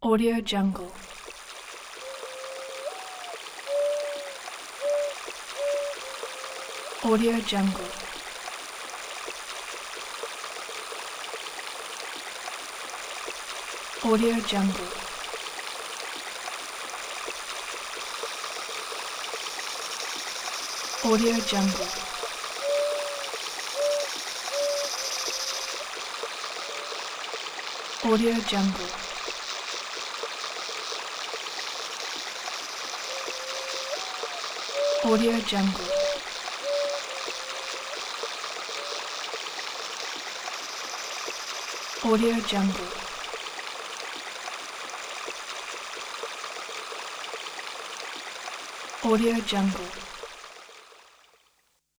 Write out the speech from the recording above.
Audio Jungle. Audio Jungle. Audio Jungle. Audio Jungle. Audio Jungle. Audio Jungle. Audio Jungle. Audio Jungle.